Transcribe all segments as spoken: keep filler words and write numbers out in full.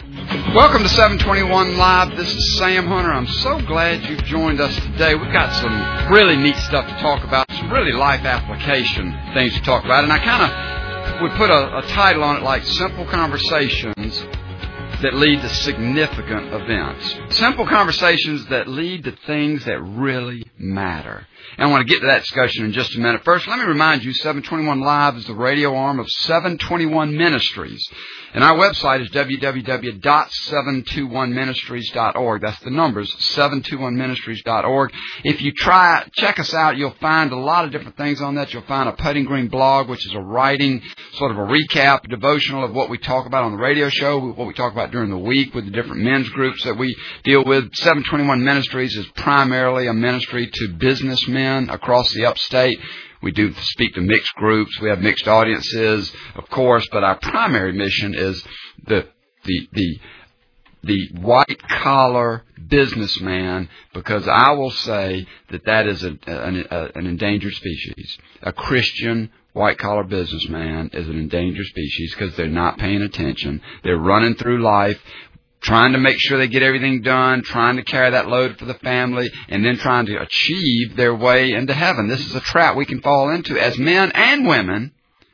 Welcome to seven twenty-one Live. This is Sam Hunter. I'm so glad you've joined us today. We've got some really neat stuff to talk about, some really life application things to talk about. And I kind of would put a, a title on it like Simple Conversations that Lead to Significant Events. Simple conversations that lead to things that really matter. And I want to get to that discussion in just a minute. First, let me remind you, seven twenty-one Live is the radio arm of seven twenty-one Ministries. And our website is w w w dot seven two one ministries dot org. That's the numbers, seven two one ministries dot org. If you try, check us out, you'll find a lot of different things on that. You'll find a Putting Green blog, which is a writing, sort of a recap, devotional of what we talk about on the radio show, what we talk about during the week with the different men's groups that we deal with. seven twenty-one Ministries is primarily a ministry to businessmen across the upstate. We do speak to mixed groups. We have mixed audiences, of course, but our primary mission is the the the the white-collar businessman, because I will say that that is a, an, a, an endangered species. A Christian white-collar businessman is an endangered species because they're not paying attention. They're running through life, trying to make sure they get everything done, trying to carry that load for the family, and then trying to achieve their way into heaven. This is a trap we can fall into as men and women.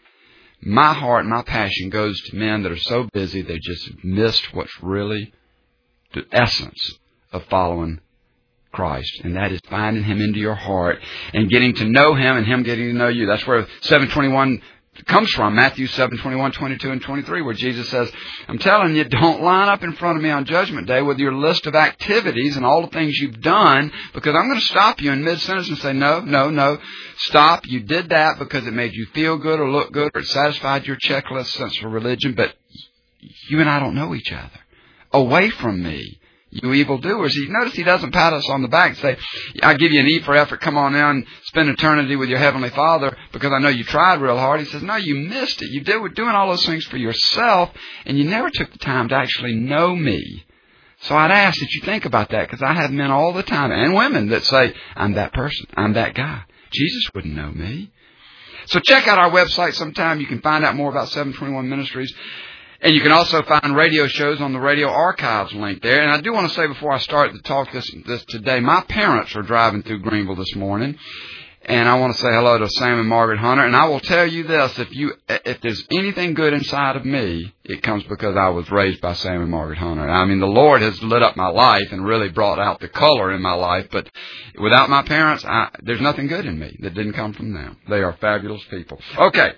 My heart, my passion goes to men that are so busy they just missed what's really the essence of following Christ, and that is finding Him into your heart and getting to know Him and Him getting to know you. That's where seven twenty-one comes from, Matthew seven, twenty-one, twenty-two, and twenty-three, where Jesus says, I'm telling you, don't line up in front of me on Judgment Day with your list of activities and all the things you've done, because I'm going to stop you in mid-sentence and say, no, no, no, stop. You did that because it made you feel good or look good or it satisfied your checklist sense for religion, but you and I don't know each other. Away from me, you evildoers. You notice He doesn't pat us on the back and say, I give you an E for effort, come on in, spend eternity with your Heavenly Father because I know you tried real hard. He says, no, you missed it. You did, were doing all those things for yourself, and you never took the time to actually know me. So I'd ask that you think about that, because I have men all the time, and women, that say, I'm that person, I'm that guy. Jesus wouldn't know me. So check out our website sometime. You can find out more about seven twenty-one Ministries. And you can also find radio shows on the Radio Archives link there. And I do want to say before I start to talk this, this today, my parents are driving through Greenville this morning. And I want to say hello to Sam and Margaret Hunter. And I will tell you this, if you, if there's anything good inside of me, it comes because I was raised by Sam and Margaret Hunter. I mean, the Lord has lit up my life and really brought out the color in my life. But without my parents, I, there's nothing good in me that didn't come from them. They are fabulous people. Okay.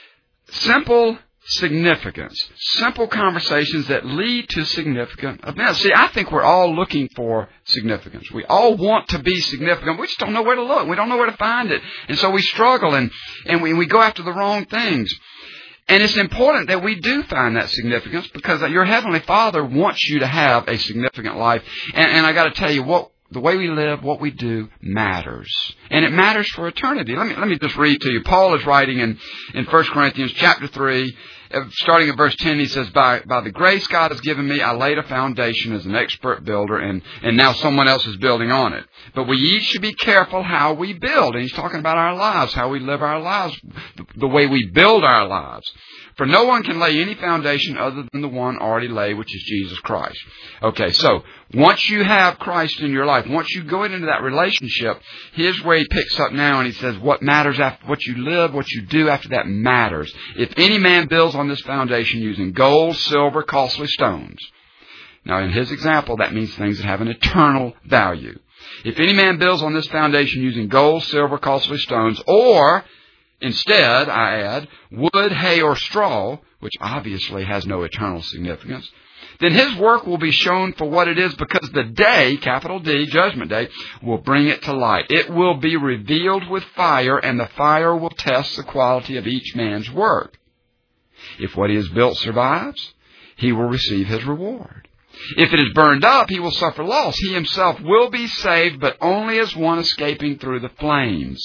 Simple significance. Simple conversations that lead to significant events. See, I think we're all looking for significance. We all want to be significant. We just don't know where to look. We don't know where to find it. And so we struggle and, and we, we go after the wrong things. And it's important that we do find that significance, because your Heavenly Father wants you to have a significant life. And, and I got to tell you, what the way we live, what we do, matters. And it matters for eternity. Let me let me just read to you. Paul is writing in, in First Corinthians chapter three, starting at verse ten, he says, by, by the grace God has given me, I laid a foundation as an expert builder, and, and now someone else is building on it. But we each should be careful how we build. And he's talking about our lives, how we live our lives, the, the way we build our lives. For no one can lay any foundation other than the one already laid, which is Jesus Christ. Okay, so once you have Christ in your life, once you go into that relationship, here's where he picks up now, and he says, what matters after what you live, what you do after that matters. If any man builds on this foundation using gold, silver, costly stones. Now, in his example, that means things that have an eternal value. If any man builds on this foundation using gold, silver, costly stones, or instead, I add, wood, hay, or straw, which obviously has no eternal significance, then his work will be shown for what it is, because the day, capital D, Judgment Day, will bring it to light. It will be revealed with fire, and the fire will test the quality of each man's work. If what he has built survives, he will receive his reward. If it is burned up, he will suffer loss. He himself will be saved, but only as one escaping through the flames.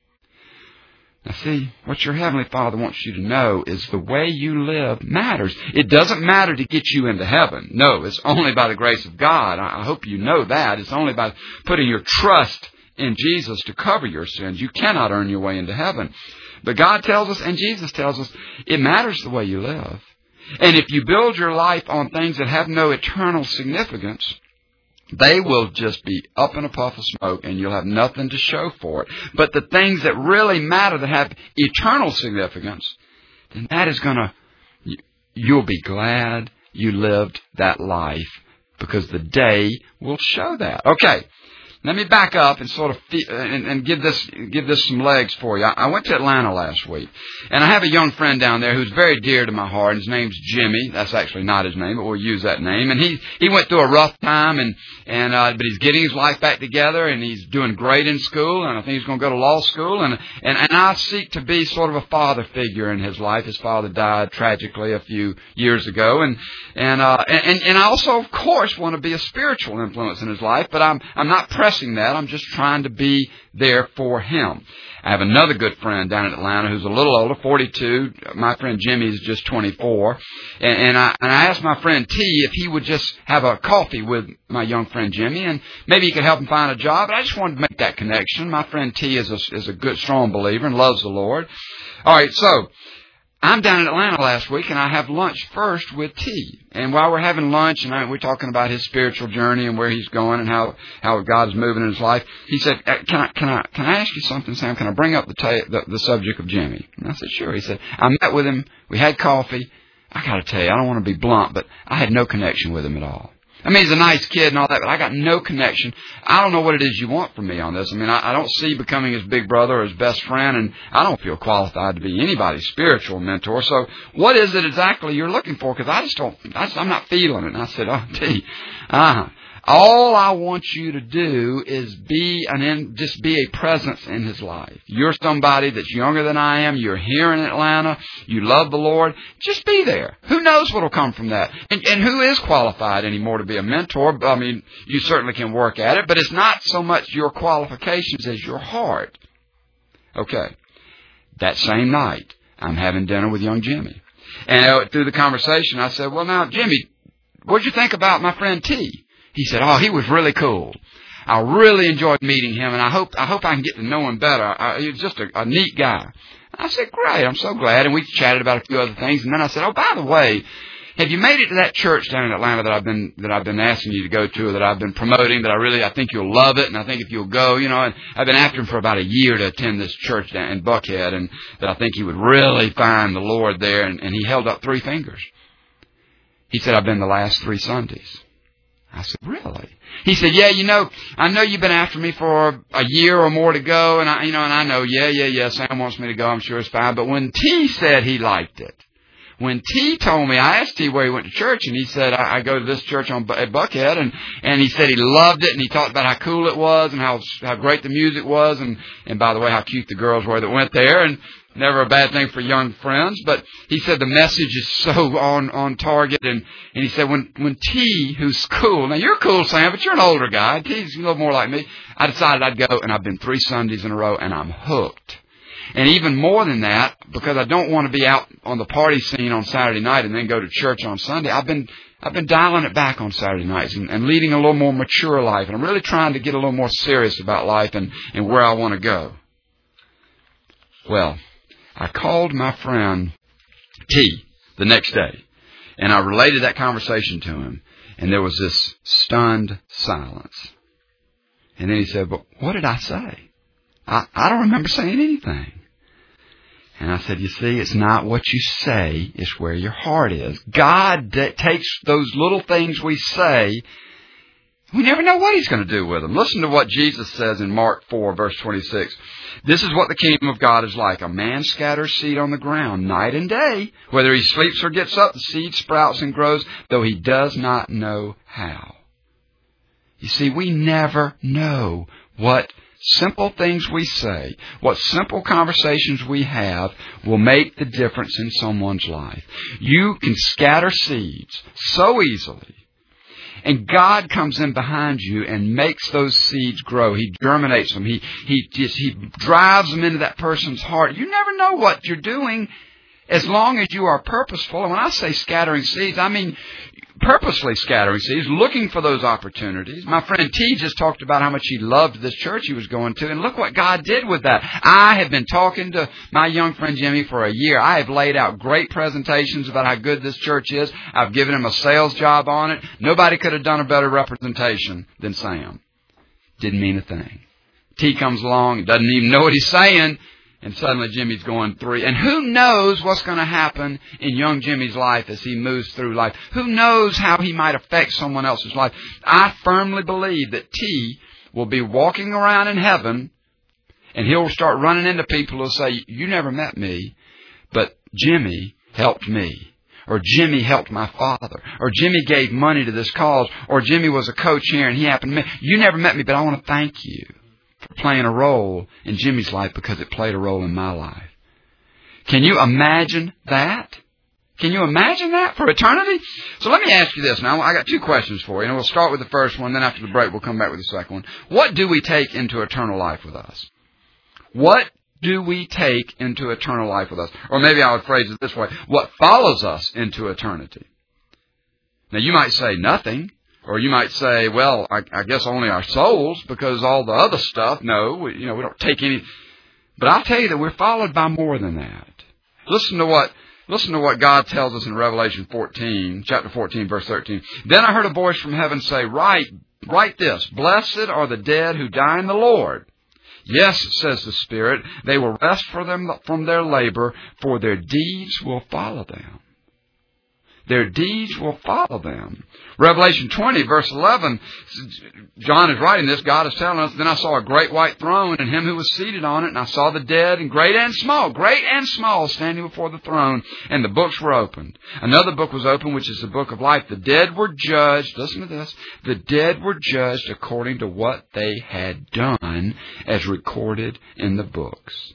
Now see, what your Heavenly Father wants you to know is the way you live matters. It doesn't matter to get you into heaven. No, it's only by the grace of God. I hope you know that. It's only by putting your trust in Jesus to cover your sins. You cannot earn your way into heaven. But God tells us, and Jesus tells us, it matters the way you live. And if you build your life on things that have no eternal significance, they will just be up in a puff of smoke and you'll have nothing to show for it. But the things that really matter, that have eternal significance, then that is going to, you'll be glad you lived that life, because the day will show that. Okay. Let me back up and sort of fe- and, and give this give this some legs for you. I, I went to Atlanta last week, and I have a young friend down there who's very dear to my heart. His name's Jimmy. That's actually not his name, but we'll use that name. And he he went through a rough time, and and uh, but he's getting his life back together, and he's doing great in school, and I think he's going to go to law school. And and and I seek to be sort of a father figure in his life. His father died tragically a few years ago, and and uh, and and I also, of course, want to be a spiritual influence in his life, but I'm I'm not pressing that. I'm just trying to be there for him. I have another good friend down in Atlanta who's a little older, forty-two. My friend Jimmy is just twenty-four. And, and, I, and I asked my friend T if he would just have a coffee with my young friend Jimmy, and maybe he could help him find a job. But I just wanted to make that connection. My friend T is a, is a good, strong believer and loves the Lord. All right, so I'm down in Atlanta last week, and I have lunch first with T. And while we're having lunch, and I, we're talking about his spiritual journey and where he's going and how, how God is moving in his life, he said, "Can I can I can I ask you something, Sam? Can I bring up the ta- the, the subject of Jimmy?" And I said, "Sure." He said, "I met with him. We had coffee. I got to tell you, I don't want to be blunt, but I had no connection with him at all. I mean, he's a nice kid and all that, but I got no connection. I don't know what it is you want from me on this. I mean, I, I don't see becoming his big brother or his best friend, and I don't feel qualified to be anybody's spiritual mentor. So what is it exactly you're looking for? Because I just don't, I just, I'm not feeling it." And I said, "Oh, T, uh-huh. All I want you to do is be an in, just be a presence in his life. You're somebody that's younger than I am. You're here in Atlanta. You love the Lord. Just be there. Who knows what will come from that? And, and who is qualified anymore to be a mentor? I mean, you certainly can work at it, but it's not so much your qualifications as your heart." Okay. That same night, I'm having dinner with young Jimmy. And uh, through the conversation, I said, "Well, now, Jimmy, what'd you think about my friend T?" He said, "Oh, he was really cool. I really enjoyed meeting him, and I hope I hope I can get to know him better. I, he was just a, a neat guy." I said, "Great, I'm so glad." And we chatted about a few other things. And then I said, "Oh, by the way, have you made it to that church down in Atlanta that I've been that I've been asking you to go to, or that I've been promoting? That I really I think you'll love it, and I think if you'll go, you know." And I've been after him for about a year to attend this church down in Buckhead, and that I think he would really find the Lord there. And, and he held up three fingers. He said, "I've been the last three Sundays." I said, "Really?" He said, "Yeah, you know, I know you've been after me for a year or more to go, and I, you know, and I know, yeah, yeah, yeah, Sam wants me to go. I'm sure it's fine. But when T said he liked it, when T told me, I asked T where he went to church, and he said, I, I go to this church on at Buckhead, and and he said he loved it, and he talked about how cool it was, and how how great the music was, and and by the way, how cute the girls were that went there, and never a bad thing for young friends. But he said the message is so on, on target. And, and he said when, when T, who's cool, now you're cool, Sam, but you're an older guy. T's a little more like me. I decided I'd go, and I've been three Sundays in a row, and I'm hooked. And even more than that, because I don't want to be out on the party scene on Saturday night and then go to church on Sunday, I've been I've been dialing it back on Saturday nights and, and leading a little more mature life. And I'm really trying to get a little more serious about life and, and where I want to go. Well, I called my friend T the next day, and I related that conversation to him, and there was this stunned silence. And then he said, "But what did I say? I, I don't remember saying anything." And I said, "You see, it's not what you say, it's where your heart is. God d- takes those little things we say. We never know what He's going to do with them." Listen to what Jesus says in Mark four, verse twenty-six. "This is what the kingdom of God is like. A man scatters seed on the ground night and day. Whether he sleeps or gets up, the seed sprouts and grows, though he does not know how." You see, we never know what simple things we say, what simple conversations we have will make the difference in someone's life. You can scatter seeds so easily. And God comes in behind you and makes those seeds grow. He germinates them. He, he just, he drives them into that person's heart. You never know what you're doing As long as you are purposeful, and when I say scattering seeds, I mean purposely scattering seeds, looking for those opportunities. My friend T just talked about how much he loved this church he was going to, and look what God did with that. I have been talking to my young friend Jimmy for a year. I have laid out great presentations about how good this church is. I've given him a sales job on it. Nobody could have done a better representation than Sam. Didn't mean a thing. T comes along, doesn't even know what he's saying, and suddenly Jimmy's going three. And who knows what's going to happen in young Jimmy's life as he moves through life? Who knows how he might affect someone else's life? I firmly believe that T will be walking around in heaven, and he'll start running into people who'll say, you never met me, but Jimmy helped me. Or Jimmy helped my father. Or Jimmy gave money to this cause. Or Jimmy was a coach here and he happened to meet. You never met me, but I want to thank you for playing a role in Jimmy's life because it played a role in my life. Can you imagine that? Can you imagine that for eternity? So let me ask you this now. I got two questions for you. And we'll start with the first one. Then after the break, we'll come back with the second one. What do we take into eternal life with us? What do we take into eternal life with us? Or maybe I would phrase it this way. What follows us into eternity? Now, you might say nothing. Or you might say, well, I, I guess only our souls, because all the other stuff, no, we, you know, we don't take any. But I'll tell you that we're followed by more than that. Listen to what, listen to what God tells us in Revelation fourteen, chapter fourteen, verse thirteen. Then I heard a voice from heaven say, write, write this, blessed are the dead who die in the Lord. Yes, says the Spirit, they will rest for them from their labor, for their deeds will follow them. Their deeds will follow them. Revelation twenty, verse eleven, John is writing this. God is telling us, then I saw a great white throne and him who was seated on it, and I saw the dead, and great and small, great and small, standing before the throne, and the books were opened. Another book was opened, which is the book of life. The dead were judged, listen to this, the dead were judged according to what they had done, as recorded in the books.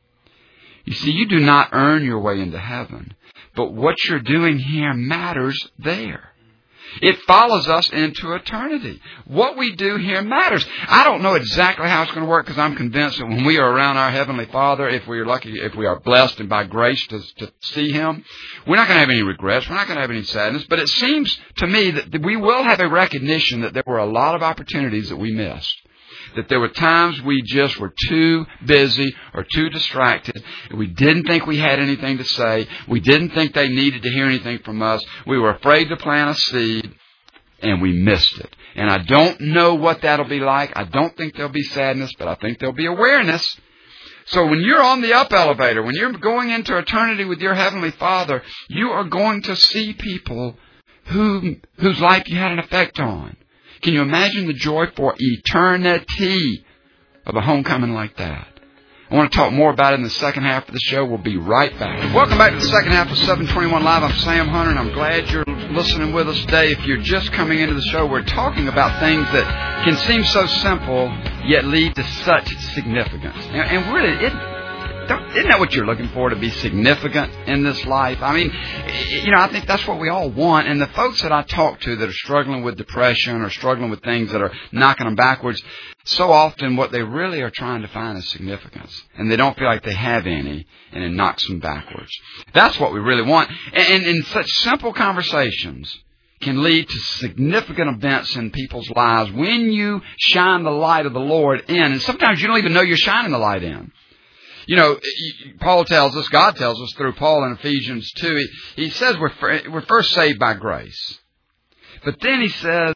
You see, you do not earn your way into heaven. But what you're doing here matters there. It follows us into eternity. What we do here matters. I don't know exactly how it's going to work because I'm convinced that when we are around our Heavenly Father, if we are lucky, if we are blessed and by grace to, to see Him, we're not going to have any regrets. We're not going to have any sadness. But it seems to me that we will have a recognition that there were a lot of opportunities that we missed. That there were times we just were too busy or too distracted. We didn't think we had anything to say. We didn't think they needed to hear anything from us. We were afraid to plant a seed, and we missed it. And I don't know what that'll be like. I don't think there'll be sadness, but I think there'll be awareness. So when you're on the up elevator, when you're going into eternity with your Heavenly Father, you are going to see people who, whose life you had an effect on. Can you imagine the joy for eternity of a homecoming like that? I want to talk more about it in the second half of the show. We'll be right back. Welcome back to the second half of seven twenty-one Live. I'm Sam Hunter, and I'm glad you're listening with us today. If you're just coming into the show, we're talking about things that can seem so simple, yet lead to such significance. And really, it Isn't that what you're looking for, to be significant in this life? I mean, you know, I think that's what we all want. And the folks that I talk to that are struggling with depression or struggling with things that are knocking them backwards, so often what they really are trying to find is significance. And they don't feel like they have any, and it knocks them backwards. That's what we really want. And in such simple conversations can lead to significant events in people's lives when you shine the light of the Lord in. And sometimes you don't even know you're shining the light in. You know, Paul tells us, God tells us through Paul in Ephesians two, he, he says we're, we're first saved by grace. But then he says,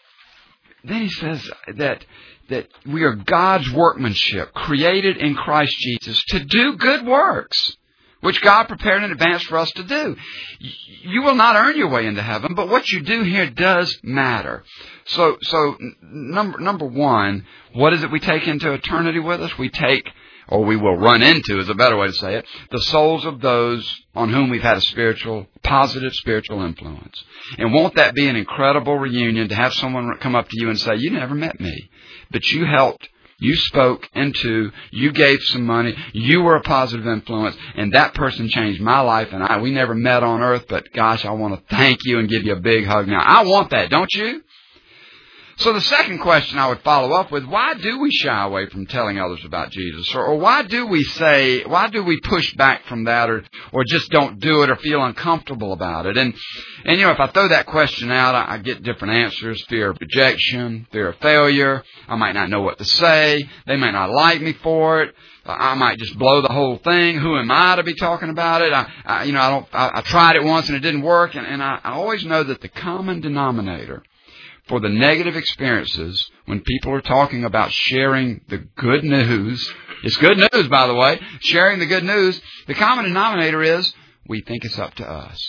then he says that, that we are God's workmanship, created in Christ Jesus to do good works, which God prepared in advance for us to do. You will not earn your way into heaven, but what you do here does matter. So, so number, number one, what is it we take into eternity with us? We take, or we will run into, is a better way to say it, the souls of those on whom we've had a spiritual, positive spiritual influence. And won't that be an incredible reunion to have someone come up to you and say, you never met me, but you helped, you spoke into, you gave some money, you were a positive influence, and that person changed my life, and I, we never met on earth, but gosh, I want to thank you and give you a big hug now. I want that, don't you? So the second question I would follow up with, why do we shy away from telling others about Jesus? Or, or why do we say, why do we push back from that, or, or just don't do it or feel uncomfortable about it? And, and you know, if I throw that question out, I, I get different answers. Fear of rejection, fear of failure. I might not know what to say. They may not like me for it. I might just blow the whole thing. Who am I to be talking about it? I, I you know, I don't, I, I tried it once and it didn't work. And, and I, I always know that the common denominator for the negative experiences when people are talking about sharing the good news, it's good news, by the way, sharing the good news, the common denominator is we think it's up to us.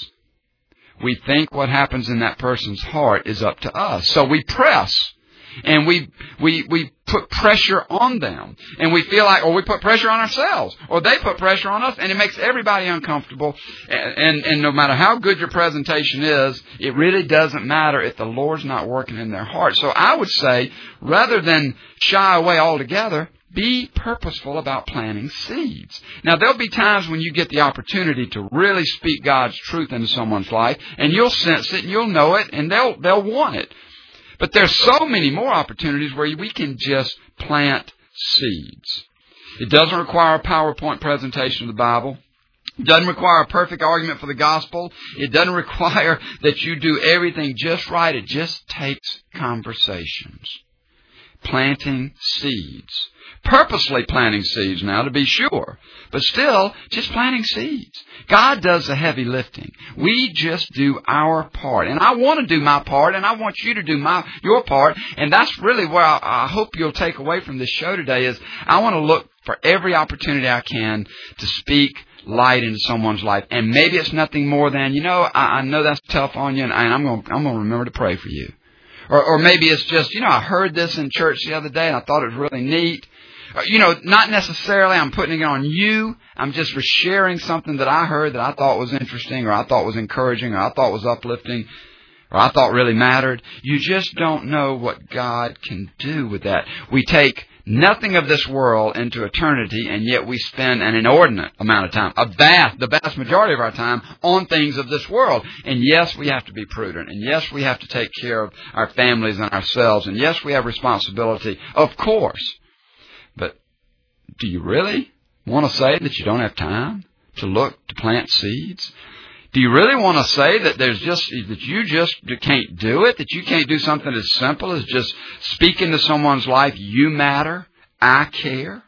We think what happens in that person's heart is up to us. So we press. And we, we, we put pressure on them. And we feel like, or we put pressure on ourselves. Or they put pressure on us. And it makes everybody uncomfortable. And, and, and no matter how good your presentation is, it really doesn't matter if the Lord's not working in their heart. So I would say, rather than shy away altogether, be purposeful about planting seeds. Now, there'll be times when you get the opportunity to really speak God's truth into someone's life. And you'll sense it and you'll know it. And they'll, they'll want it. But there's so many more opportunities where we can just plant seeds. It doesn't require a PowerPoint presentation of the Bible. It doesn't require a perfect argument for the gospel. It doesn't require that you do everything just right. It just takes conversations. Planting seeds. Purposely planting seeds now, to be sure. But still, just planting seeds. God does the heavy lifting. We just do our part. And I want to do my part, and I want you to do my your part. And that's really where I, I hope you'll take away from this show today is I want to look for every opportunity I can to speak light into someone's life. And maybe it's nothing more than, you know, I, I know that's tough on you, and I'm going I'm going to remember to pray for you. Or, or maybe it's just, you know, I heard this in church the other day, and I thought it was really neat. You know, not necessarily I'm putting it on you. I'm just for sharing something that I heard that I thought was interesting, or I thought was encouraging, or I thought was uplifting, or I thought really mattered. You just don't know what God can do with that. We take nothing of this world into eternity, and yet we spend an inordinate amount of time, a vast, the vast majority of our time, on things of this world. And yes, we have to be prudent. And yes, we have to take care of our families and ourselves. And yes, we have responsibility, of course. But do you really want to say that you don't have time to look to plant seeds? Do you really want to say that there's just that you just can't do it? That you can't do something as simple as just speak into someone's life? You matter. I care.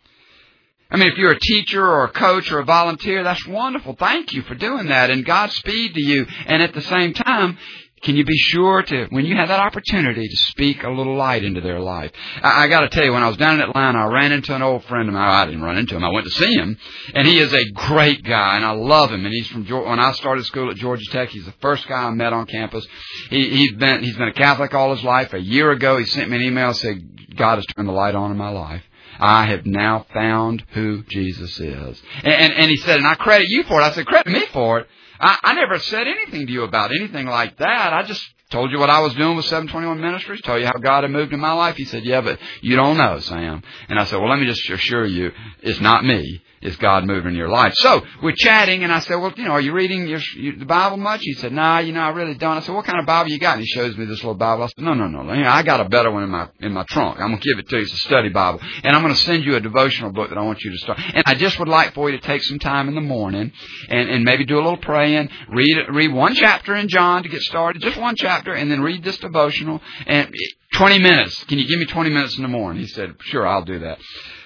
I mean, if you're a teacher or a coach or a volunteer, that's wonderful. Thank you for doing that. And Godspeed to you. And at the same time, can you be sure to, when you have that opportunity, to speak a little light into their life? I, I got to tell you, when I was down in Atlanta, I ran into an old friend of mine. I didn't run into him. I went to see him. And he is a great guy, and I love him. And he's from Georgia. When I started school at Georgia Tech, he's the first guy I met on campus. He, he's been he's been a Catholic all his life. A year ago, he sent me an email and said, God has turned the light on in my life. I have now found who Jesus is. And, and, and he said, and I credit you for it. I said, credit me for it. I, I never said anything to you about anything like that. I just told you what I was doing with seven twenty-one Ministries, told you how God had moved in my life. He said, yeah, but you don't know, Sam. And I said, well, let me just assure you, it's not me. It's God moving in your life. So we're chatting, and I said, well, you know, are you reading your, your, the Bible much? He said, nah, you know, I really don't. I said, what kind of Bible you got? And he shows me this little Bible. I said, no, no, no. I got a better one in my in my trunk. I'm going to give it to you. It's a study Bible. And I'm going to send you a devotional book that I want you to start. And I just would like for you to take some time in the morning and, and maybe do a little praying. Read read one chapter in John to get started, just one chapter, and then read this devotional. And twenty minutes. Can you give me twenty minutes in the morning? He said, sure, I'll do that.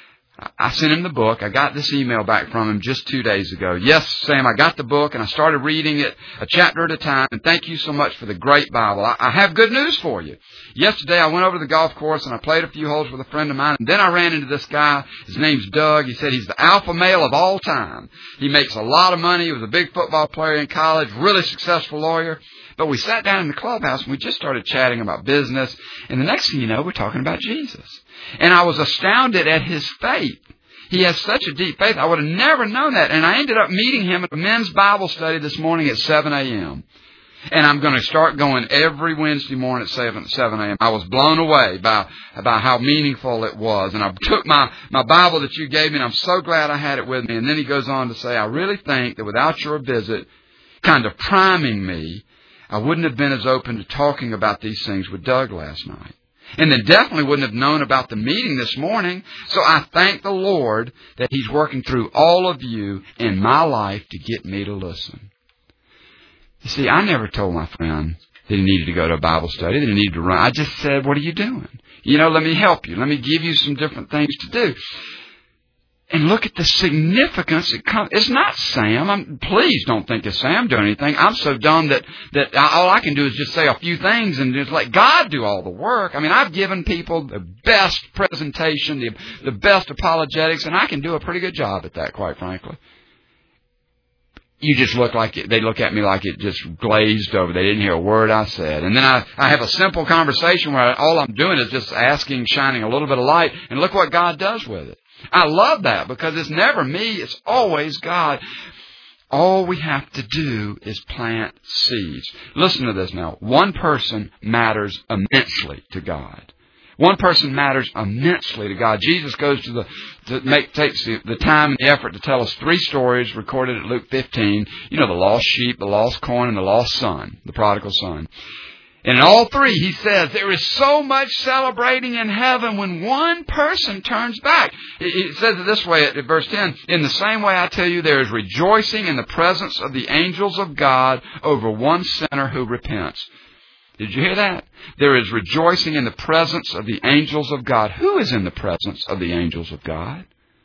I sent him the book. I got this email back from him just two days ago. Yes, Sam, I got the book, and I started reading it a chapter at a time. And thank you so much for the great Bible. I, I have good news for you. Yesterday, I went over to the golf course, and I played a few holes with a friend of mine. And then I ran into this guy. His name's Doug. He said he's the alpha male of all time. He makes a lot of money. He was a big football player in college, really successful lawyer. But we sat down in the clubhouse, and we just started chatting about business. And the next thing you know, we're talking about Jesus. And I was astounded at his faith. He has such a deep faith. I would have never known that. And I ended up meeting him at a men's Bible study this morning at seven a.m. And I'm going to start going every Wednesday morning at seven a.m. I was blown away by, by how meaningful it was. And I took my, my Bible that you gave me, and I'm so glad I had it with me. And then he goes on to say, I really think that without your visit kind of priming me, I wouldn't have been as open to talking about these things with Doug last night. And they definitely wouldn't have known about the meeting this morning. So I thank the Lord that He's working through all of you in my life to get me to listen. You see, I never told my friend that he needed to go to a Bible study, that he needed to run. I just said, what are you doing? You know, let me help you. Let me give you some different things to do. And look at the significance. It comes. It's not Sam. I'm, please don't think it's Sam doing anything. I'm so dumb that, that all I can do is just say a few things and just let God do all the work. I mean, I've given people the best presentation, the, the best apologetics, and I can do a pretty good job at that, quite frankly. You just look like it, they look at me like it just glazed over. They didn't hear a word I said. And then I, I have a simple conversation where I, all I'm doing is just asking, shining a little bit of light, and look what God does with it. I love that because it's never me, it's always God. All we have to do is plant seeds. Listen to this now. One person matters immensely to God. One person matters immensely to God. Jesus goes to the, to make, takes the, the time and the effort to tell us three stories recorded at Luke fifteen. You know, the lost sheep, the lost coin, and the lost son, the prodigal son. And in all three, he says, there is so much celebrating in heaven when one person turns back. He says it this way at verse ten. In the same way, I tell you, there is rejoicing in the presence of the angels of God over one sinner who repents. Did you hear that? There is rejoicing in the presence of the angels of God. Who is in the presence of the angels of God?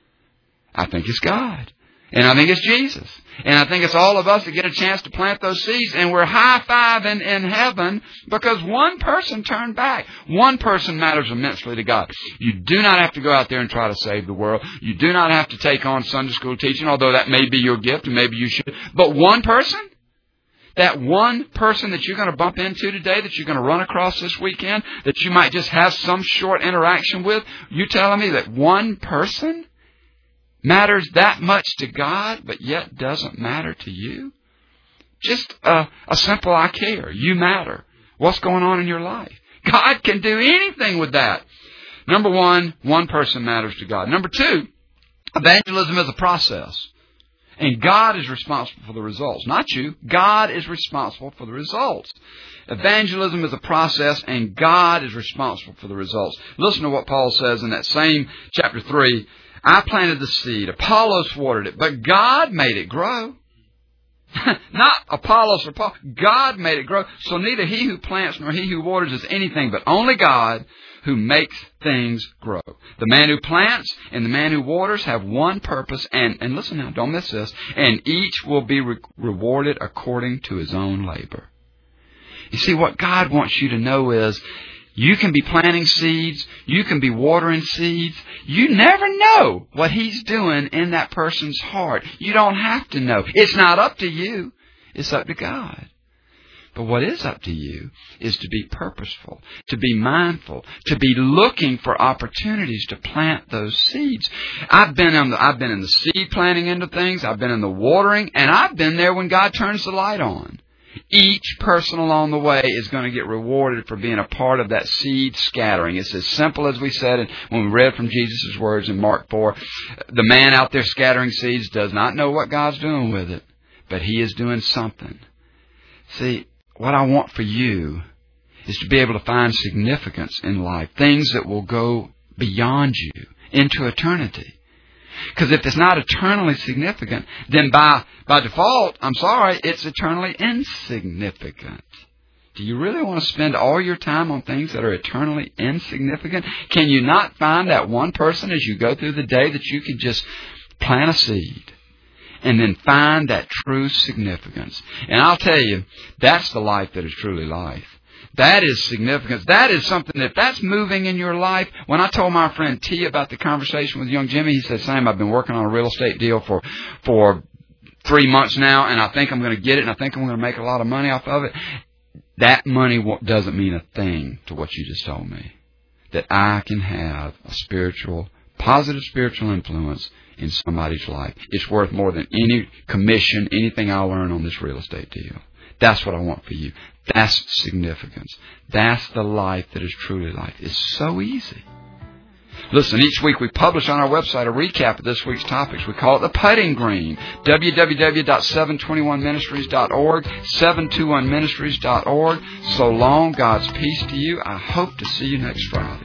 I think it's God. And I think it's Jesus. And I think it's all of us that get a chance to plant those seeds. And we're high-fiving in heaven because one person turned back. One person matters immensely to God. You do not have to go out there and try to save the world. You do not have to take on Sunday school teaching, although that may be your gift and maybe you should. But one person? That one person that you're going to bump into today, that you're going to run across this weekend, that you might just have some short interaction with, you telling me that one person matters that much to God, but yet doesn't matter to you? Just a, a simple I care. You matter. What's going on in your life? God can do anything with that. Number one, one person matters to God. Number two, evangelism is a process. And God is responsible for the results. Not you. God is responsible for the results. Evangelism is a process, and God is responsible for the results. Listen to what Paul says in that same chapter three. I planted the seed. Apollos watered it, but God made it grow. Not Apollos or Paul. God made it grow. So neither he who plants nor he who waters is anything, but only God who makes things grow. The man who plants and the man who waters have one purpose, and, and listen now, don't miss this, and each will be re- rewarded according to his own labor. You see, what God wants you to know is you can be planting seeds, you can be watering seeds. You never know what He's doing in that person's heart. You don't have to know. It's not up to you. It's up to God. But what is up to you is to be purposeful, to be mindful, to be looking for opportunities to plant those seeds. I've been in the, I've been in the seed planting end of things. I've been in the watering, and I've been there when God turns the light on. Each person along the way is going to get rewarded for being a part of that seed scattering. It's as simple as we said when we read from Jesus' words in Mark four. The man out there scattering seeds does not know what God's doing with it, but he is doing something. See, what I want for you is to be able to find significance in life, things that will go beyond you into eternity. Because if it's not eternally significant, then by by default, I'm sorry, it's eternally insignificant. Do you really want to spend all your time on things that are eternally insignificant? Can you not find that one person as you go through the day that you can just plant a seed and then find that true significance? And I'll tell you, that's the life that is truly life. That is significance. That is something that, if that's moving in your life. When I told my friend T about the conversation with young Jimmy, he said, Sam, I've been working on a real estate deal for, for three months now, and I think I'm going to get it, and I think I'm going to make a lot of money off of it. That money doesn't mean a thing to what you just told me. That I can have a spiritual, positive spiritual influence in somebody's life. It's worth more than any commission, anything I'll learn on this real estate deal. That's what I want for you. That's significance. That's the life that is truly life. It's so easy. Listen, each week we publish on our website a recap of this week's topics. We call it the putting green. w w w dot seven twenty-one ministries dot org, seven twenty-one ministries dot org. So long, God's peace to you. I hope to see you next Friday.